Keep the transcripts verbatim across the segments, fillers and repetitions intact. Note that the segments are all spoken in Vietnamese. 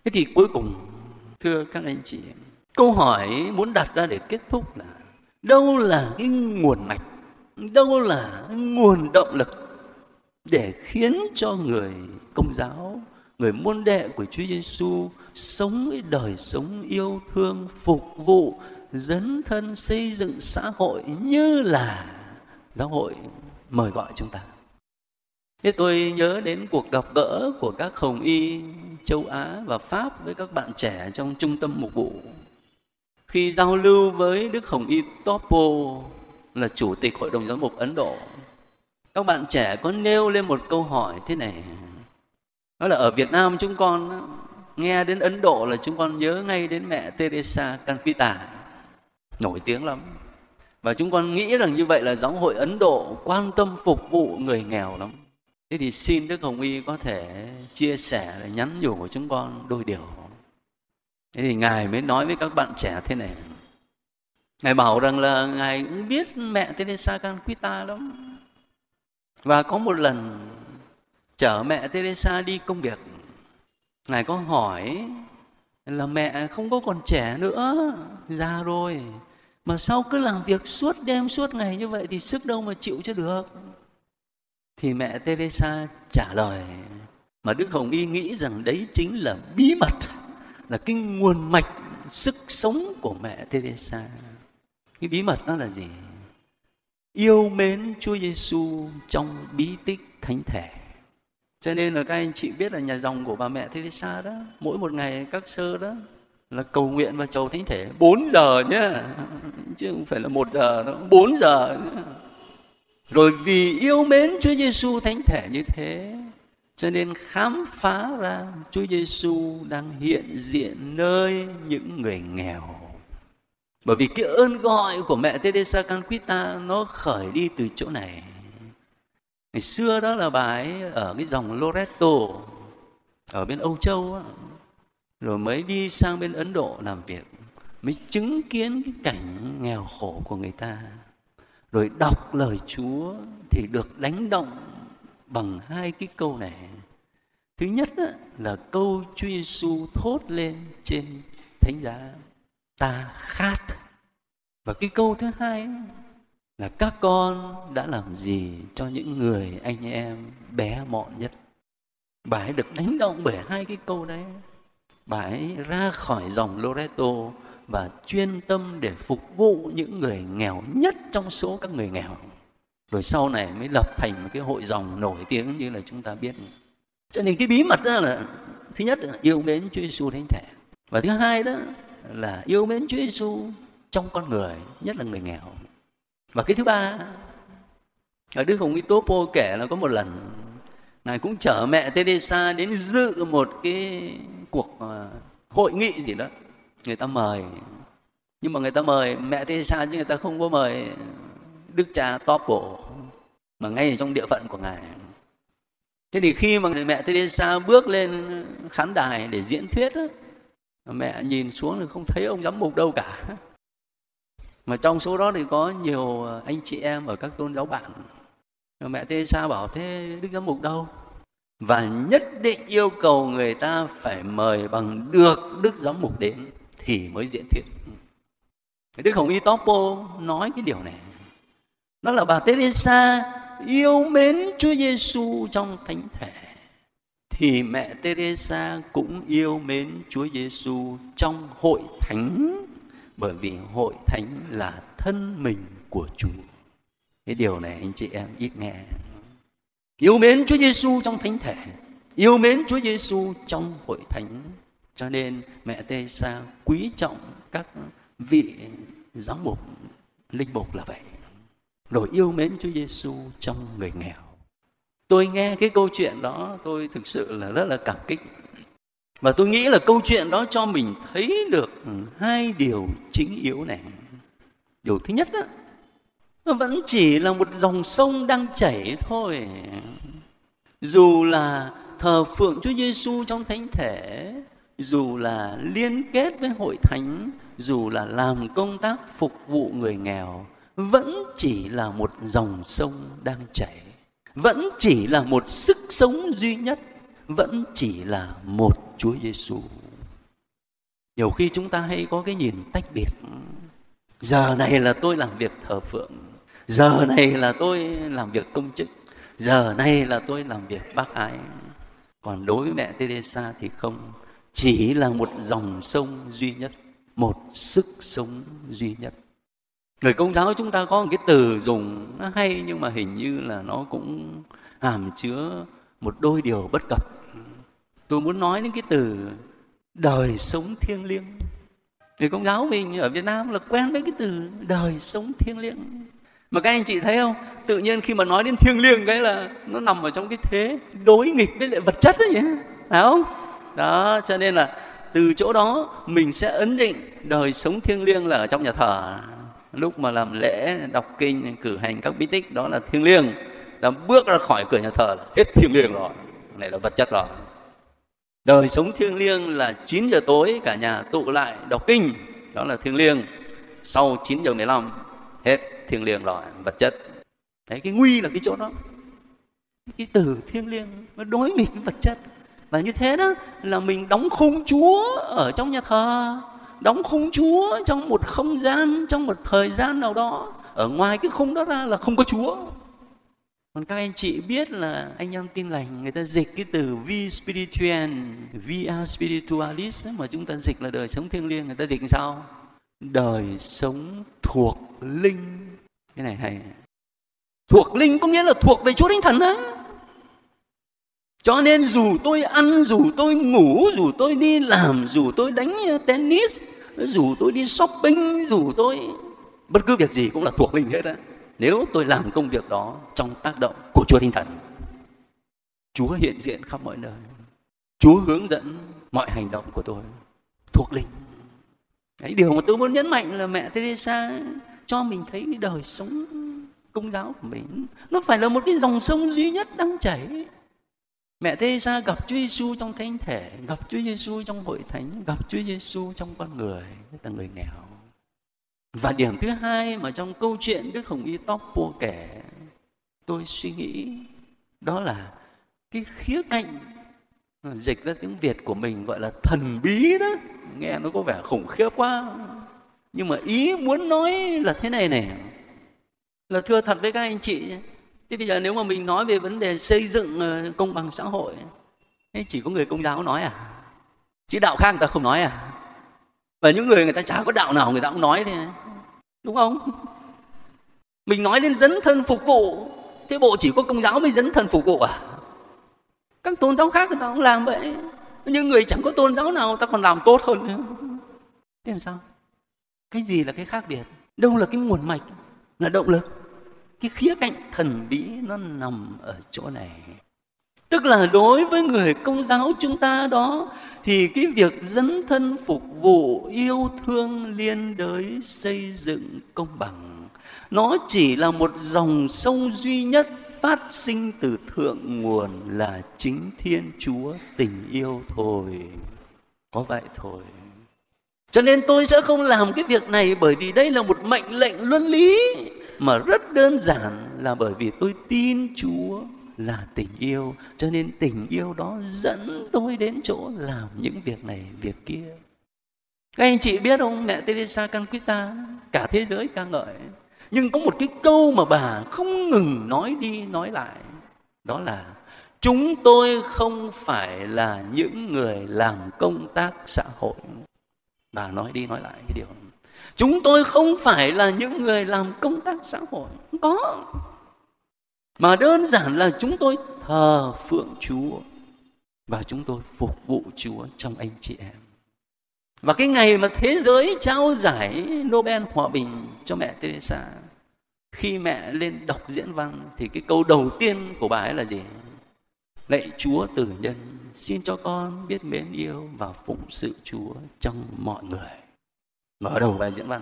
Thế thì cuối cùng, thưa các anh chị, câu hỏi muốn đặt ra để kết thúc là đâu là cái nguồn mạch, đâu là cái nguồn động lực để khiến cho người Công giáo, người môn đệ của Chúa Giêsu sống cái đời sống yêu thương, phục vụ, dấn thân xây dựng xã hội như là giáo hội mời gọi chúng ta. Thế tôi nhớ đến cuộc gặp gỡ của các hồng y châu Á và Pháp với các bạn trẻ trong trung tâm mục vụ. Khi giao lưu với Đức Hồng Y Topo, là Chủ tịch Hội đồng Giám mục Ấn Độ, các bạn trẻ có nêu lên một câu hỏi thế này. Đó là ở Việt Nam chúng con nghe đến Ấn Độ là chúng con nhớ ngay đến mẹ Teresa Calcutta, nổi tiếng lắm. Và chúng con nghĩ rằng như vậy là giáo hội Ấn Độ quan tâm phục vụ người nghèo lắm. Thế thì xin Đức Hồng Y có thể chia sẻ, nhắn nhủ của chúng con đôi điều. Thế thì Ngài mới nói với các bạn trẻ thế này. Ngài bảo rằng là Ngài cũng biết mẹ Teresa Calcutta lắm. Và có một lần chở mẹ Teresa đi công việc, Ngài có hỏi là mẹ không có còn trẻ nữa, già rồi, mà sao cứ làm việc suốt đêm suốt ngày như vậy thì sức đâu mà chịu cho được. Thì mẹ Teresa trả lời mà Đức Hồng Y nghĩ rằng đấy chính là bí mật, là cái nguồn mạch sức sống của mẹ Teresa. Cái bí mật đó là gì? Yêu mến Chúa Giêsu trong bí tích thánh thể. Cho nên là các anh chị biết là nhà dòng của bà mẹ Teresa đó, mỗi một ngày các sơ đó là cầu nguyện và chầu thánh thể bốn giờ nhé, chứ không phải là một giờ đâu, bốn giờ nhé. Rồi vì yêu mến Chúa Giêsu thánh thể như thế, cho nên khám phá ra Chúa Giêsu đang hiện diện nơi những người nghèo. Bởi vì cái ơn gọi của mẹ Teresa Calcutta nó khởi đi từ chỗ này. Ngày xưa đó là bà ấy ở cái dòng Loreto ở bên Âu Châu á, rồi mới đi sang bên Ấn Độ làm việc, mới chứng kiến cái cảnh nghèo khổ của người ta, rồi đọc lời Chúa thì được đánh động bằng hai cái câu này. Thứ nhất á, là câu Chúa Giêsu thốt lên trên thánh giá: ta khát. Và cái câu thứ hai á, là các con đã làm gì cho những người anh em bé mọn nhất. Bà ấy được đánh động bởi hai cái câu đấy. Bà ấy ra khỏi dòng Loreto và chuyên tâm để phục vụ những người nghèo nhất trong số các người nghèo. Rồi sau này mới lập thành một cái hội dòng nổi tiếng như là chúng ta biết. Cho nên cái bí mật đó là thứ nhất là yêu mến Chúa Giêsu thánh thể, và thứ hai đó là yêu mến Chúa Giêsu trong con người, nhất là người nghèo. Và cái thứ ba, ở Đức Hồng Y Topo kể là có một lần Ngài cũng chở mẹ Teresa đến dự một cái cuộc uh, hội nghị gì đó. Người ta mời, nhưng mà người ta mời mẹ Teresa chứ người ta không có mời Đức cha Topo, mà ngay ở trong địa phận của Ngài. Thế thì khi mà mẹ Teresa bước lên khán đài để diễn thuyết á, mẹ nhìn xuống thì không thấy ông giám mục đâu cả. Mà trong số đó thì có nhiều anh chị em ở các tôn giáo bạn. Mẹ Teresa bảo thế Đức giám mục đâu? Và nhất định yêu cầu người ta phải mời bằng được Đức giám mục đến thì mới diễn thuyết. Đức Hồng Y Topo nói cái điều này. Đó là bà Teresa yêu mến Chúa Giêsu trong thánh thể, thì mẹ Teresa cũng yêu mến Chúa Giêsu trong hội thánh, bởi vì hội thánh là thân mình của Chúa. Cái điều này anh chị em ít nghe. Yêu mến Chúa Giêsu trong thánh thể, yêu mến Chúa Giêsu trong hội thánh. Cho nên mẹ Teresa quý trọng các vị giám mục, linh mục là vậy. Rồi yêu mến Chúa Giêsu trong người nghèo. Tôi nghe cái câu chuyện đó tôi thực sự là rất là cảm kích. Và tôi nghĩ là câu chuyện đó cho mình thấy được hai điều chính yếu này. Điều thứ nhất đó, nó vẫn chỉ là một dòng sông đang chảy thôi. Dù là thờ phượng Chúa Giêsu trong thánh thể, dù là liên kết với hội thánh, dù là làm công tác phục vụ người nghèo, vẫn chỉ là một dòng sông đang chảy, vẫn chỉ là một sức sống duy nhất, vẫn chỉ là một Chúa Giêsu. Nhiều khi chúng ta hay có cái nhìn tách biệt. Giờ này là tôi làm việc thờ phượng, giờ này là tôi làm việc công chức, giờ này là tôi làm việc bác ái. Còn đối với mẹ Teresa thì không, chỉ là một dòng sông duy nhất, một sức sống duy nhất. Người Công giáo chúng ta có một cái từ dùng nó hay, nhưng mà hình như là nó cũng hàm chứa một đôi điều bất cập. Tôi muốn nói đến cái từ đời sống thiêng liêng. Người Công giáo mình ở Việt Nam là quen với cái từ đời sống thiêng liêng. Mà các anh chị thấy không, tự nhiên khi mà nói đến thiêng liêng cái là nó nằm ở trong cái thế đối nghịch với lại vật chất ấy nhỉ, phải không? Đó, cho nên là từ chỗ đó mình sẽ ấn định đời sống thiêng liêng là ở trong nhà thờ. Lúc mà làm lễ, đọc kinh, cử hành các bí tích, đó là thiêng liêng. Đã bước ra khỏi cửa nhà thờ là hết thiêng liêng rồi, này là vật chất rồi. Đời sống thiêng liêng là chín giờ tối cả nhà tụ lại đọc kinh, đó là thiêng liêng. Sau chín giờ mười lăm hết thiêng liêng rồi, vật chất. Đấy, cái nguy là cái chỗ đó. Cái từ thiêng liêng nó đối nghịch với vật chất. Và như thế đó là mình đóng khung Chúa ở trong nhà thờ, đóng khung Chúa trong một không gian, trong một thời gian nào đó. Ở ngoài cái khung đó ra là không có Chúa. Còn các anh chị biết là anh em Tin Lành người ta dịch cái từ vi spiritual, via spiritualis mà chúng ta dịch là đời sống thiêng liêng, người ta dịch sao? Đời sống thuộc linh. Cái này hay. Thuộc linh có nghĩa là thuộc về Chúa Thánh Thần á. Cho nên dù tôi ăn, dù tôi ngủ, dù tôi đi làm, dù tôi đánh tennis, dù tôi đi shopping, dù tôi bất cứ việc gì cũng là thuộc linh hết á. Nếu tôi làm công việc đó trong tác động của Chúa Thánh Thần, Chúa hiện diện khắp mọi nơi, Chúa hướng dẫn mọi hành động của tôi, thuộc linh. Đấy, điều mà tôi muốn nhấn mạnh là mẹ Teresa cho mình thấy cái đời sống Công giáo của mình nó phải là một cái dòng sông duy nhất đang chảy. Mẹ Teresa gặp Chúa Giêsu trong thánh thể, gặp Chúa Giêsu trong hội thánh, gặp Chúa Giêsu trong con người, nhất là người nghèo. Và điểm thứ hai mà trong câu chuyện Đức Hồng Y Toppo kể, tôi suy nghĩ đó là cái khía cạnh dịch ra tiếng Việt của mình gọi là thần bí đó. Nghe nó có vẻ khủng khiếp quá. Nhưng mà ý muốn nói là thế này này, là thưa thật với các anh chị, thế bây giờ nếu mà mình nói về vấn đề xây dựng công bằng xã hội, thế chỉ có người Công giáo nói à? Chứ đạo khác người ta không nói à? Và những người người ta chả có đạo nào người ta cũng nói thế, đúng không? Mình nói đến dấn thân phục vụ, thế bộ chỉ có Công giáo mới dấn thân phục vụ à? Các tôn giáo khác người ta cũng làm vậy, nhưng người chẳng có tôn giáo nào ta còn làm tốt hơn nữa. Thế làm sao? Cái gì là cái khác biệt? Đâu là cái nguồn mạch, là động lực? Cái khía cạnh thần bí nó nằm ở chỗ này. Tức là đối với người Công giáo chúng ta đó, thì cái việc dấn thân phục vụ, yêu thương, liên đới, xây dựng công bằng, nó chỉ là một dòng sông duy nhất phát sinh từ thượng nguồn là chính Thiên Chúa tình yêu thôi. Có vậy thôi. Cho nên tôi sẽ không làm cái việc này bởi vì đây là một mệnh lệnh luân lý, mà rất đơn giản là bởi vì tôi tin Chúa là tình yêu, cho nên tình yêu đó dẫn tôi đến chỗ làm những việc này, việc kia. Các anh chị biết không, mẹ Teresa Calcutta cả thế giới ca ngợi, nhưng có một cái câu mà bà không ngừng nói đi nói lại, đó là chúng tôi không phải là những người làm công tác xã hội. Bà nói đi nói lại cái điều này. Chúng tôi không phải là những người làm công tác xã hội, không có. Mà đơn giản là chúng tôi thờ phượng Chúa và chúng tôi phục vụ Chúa trong anh chị em. Và cái ngày mà thế giới trao giải Nobel Hòa Bình cho mẹ Teresa, khi mẹ lên đọc diễn văn thì cái câu đầu tiên của bà ấy là gì? Lạy Chúa từ nhân, xin cho con biết mến yêu và phụng sự Chúa trong mọi người. Mở đầu bài diễn văn.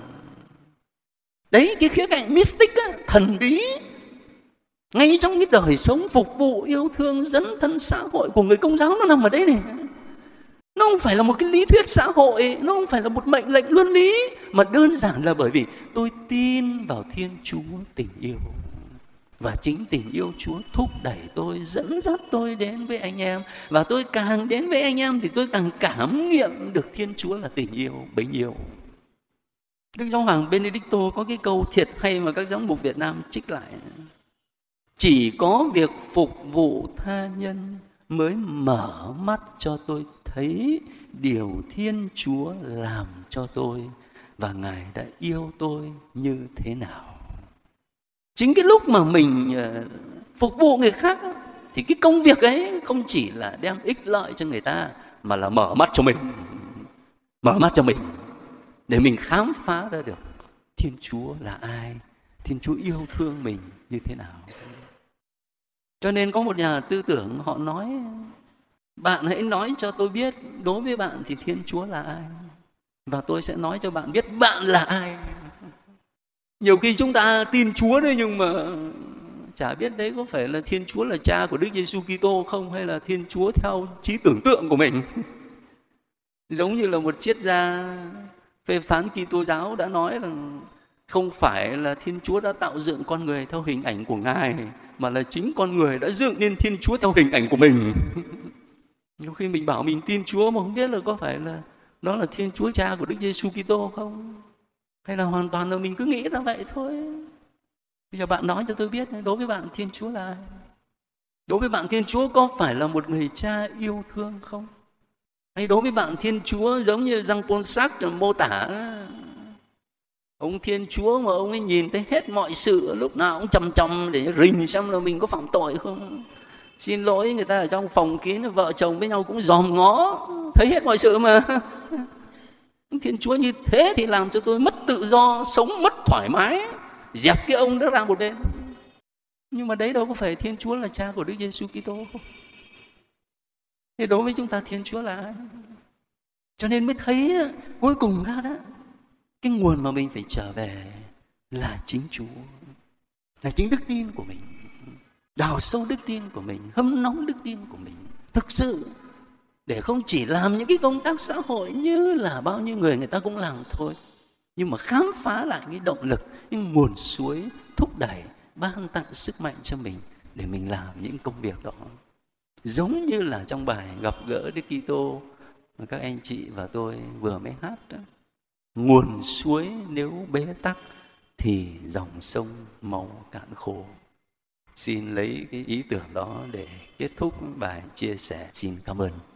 Đấy, cái khía cạnh mystic á, thần bí, ngay trong cái đời sống phục vụ, yêu thương, dấn thân xã hội của người Công giáo nó nằm ở đấy này. Nó không phải là một cái lý thuyết xã hội, nó không phải là một mệnh lệnh luân lý, mà đơn giản là bởi vì tôi tin vào Thiên Chúa tình yêu. Và chính tình yêu Chúa thúc đẩy tôi, dẫn dắt tôi đến với anh em. Và tôi càng đến với anh em thì tôi càng cảm nghiệm được Thiên Chúa là tình yêu bấy nhiêu. Đức Giáo hoàng Benedicto có cái câu thiệt hay mà các giám mục Việt Nam trích lại: chỉ có việc phục vụ tha nhân mới mở mắt cho tôi thấy điều Thiên Chúa làm cho tôi và Ngài đã yêu tôi như thế nào. Chính cái lúc mà mình phục vụ người khác thì cái công việc ấy không chỉ là đem ích lợi cho người ta, mà là mở mắt cho mình, mở mắt cho mình để mình khám phá ra được Thiên Chúa là ai, Thiên Chúa yêu thương mình như thế nào. Cho nên có một nhà tư tưởng họ nói: bạn hãy nói cho tôi biết đối với bạn thì Thiên Chúa là ai, và tôi sẽ nói cho bạn biết bạn là ai. Nhiều khi chúng ta tin Chúa đấy, nhưng mà chả biết đấy có phải là Thiên Chúa là cha của Đức Giêsu Kitô không, hay là Thiên Chúa theo trí tưởng tượng của mình. Giống như là một triết gia phê phán Kitô giáo đã nói rằng không phải là Thiên Chúa đã tạo dựng con người theo hình ảnh của Ngài, mà là chính con người đã dựng nên Thiên Chúa theo hình ảnh của mình. Nhiều khi mình bảo mình tin Chúa mà không biết là có phải là đó là Thiên Chúa cha của Đức Giêsu Kitô không, hay là hoàn toàn là mình cứ nghĩ ra vậy thôi. Bây giờ bạn nói cho tôi biết, đối với bạn Thiên Chúa là ai? Đối với bạn Thiên Chúa có phải là một người cha yêu thương không? Hay đối với bạn Thiên Chúa giống như Jean-Paul Sartre mô tả, ông Thiên Chúa mà ông ấy nhìn thấy hết mọi sự, lúc nào cũng chằm chằm để rình xem là mình có phạm tội không. Xin lỗi, người ta ở trong phòng kín, vợ chồng với nhau cũng dòm ngó, thấy hết mọi sự mà. Thiên Chúa như thế thì làm cho tôi mất tự do, sống mất thoải mái, dẹp cái ông đó ra một bên. Nhưng mà đấy đâu có phải Thiên Chúa là cha của Đức Giêsu Kitô không? Thế đối với chúng ta Thiên Chúa là ai? Cho nên mới thấy cuối cùng ra đó, cái nguồn mà mình phải trở về là chính Chúa, là chính đức tin của mình. Đào sâu đức tin của mình, hâm nóng đức tin của mình thực sự, để không chỉ làm những cái công tác xã hội như là bao nhiêu người người ta cũng làm thôi, nhưng mà khám phá lại cái động lực, cái nguồn suối thúc đẩy, ban tặng sức mạnh cho mình để mình làm những công việc đó. Giống như là trong bài gặp gỡ Đức Kitô mà các anh chị và tôi vừa mới hát đó. Nguồn suối nếu bế tắc thì dòng sông mau cạn khô. Xin lấy cái ý tưởng đó để kết thúc bài chia sẻ. Xin cảm ơn.